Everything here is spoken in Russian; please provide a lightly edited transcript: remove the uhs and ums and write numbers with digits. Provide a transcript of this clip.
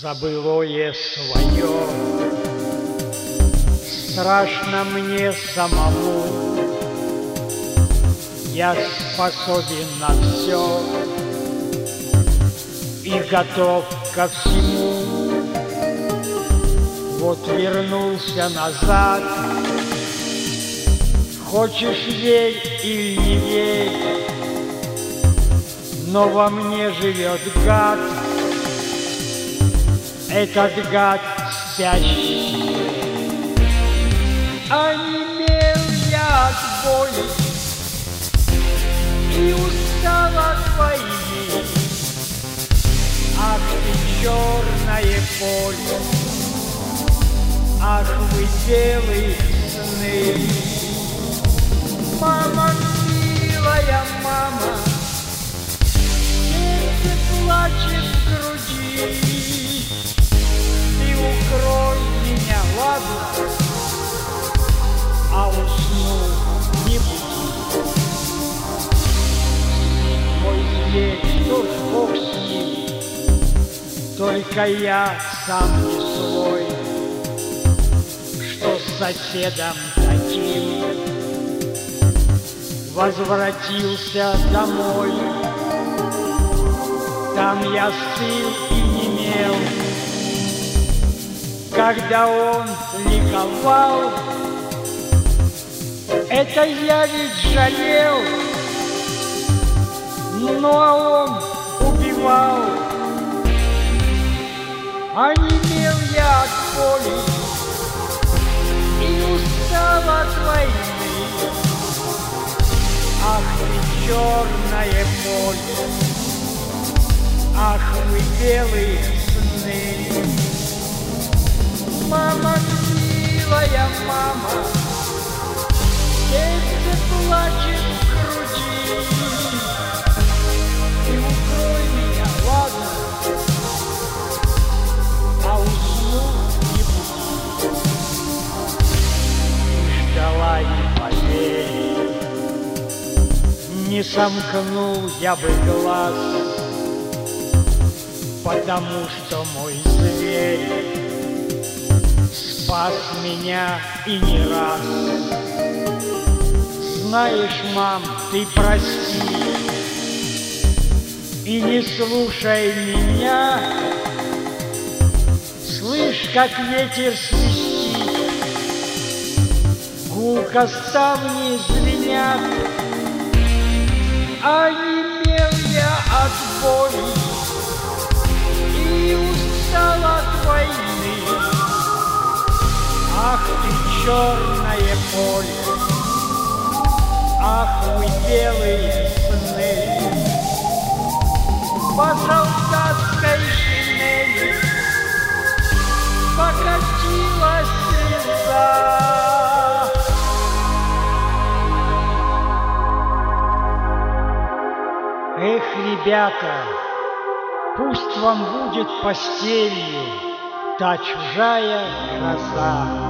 за былое свое. Страшно мне самому, я способен на все и готов ко всему. Вот вернулся назад, хочешь верь или не верь, но во мне живет гад, этот гад спящий. Онемел я от боли и устал от войны. Ах ты, черное поле, ах вы, белые сны. Мама, милая мама, сердце плачет в груди. Ты укрой меня, ладно, а усну не буди. Мой зверь, что ж, Бог с ним, только я сам не свой, что с соседом таким возвратился домой. Там я стыл и немел, когда он ликовал. Это я ведь жалел, ну а он убивал. Онемел я от боли и устал от войны. Ах вы, черное поле, ах вы, белые сны. Мама, милая мама, сердце плачет в груди. Ты укрой меня, ладно, а усну не буди. Ты ждала, не поверь, не сомкнул я бы глаз, потому что мой зверь спас меня и не раз. Знаешь, мам, ты прости и не слушай меня. Слышь, как ветер свистит, гулко ставни звенят. Онемел я от боли и устал от войны. Ах ты, черное поле, ах вы, белые сны. По солдатской шинели покатилась слеза. Эх, ребята, пусть вам будет постелью та чужая гроза.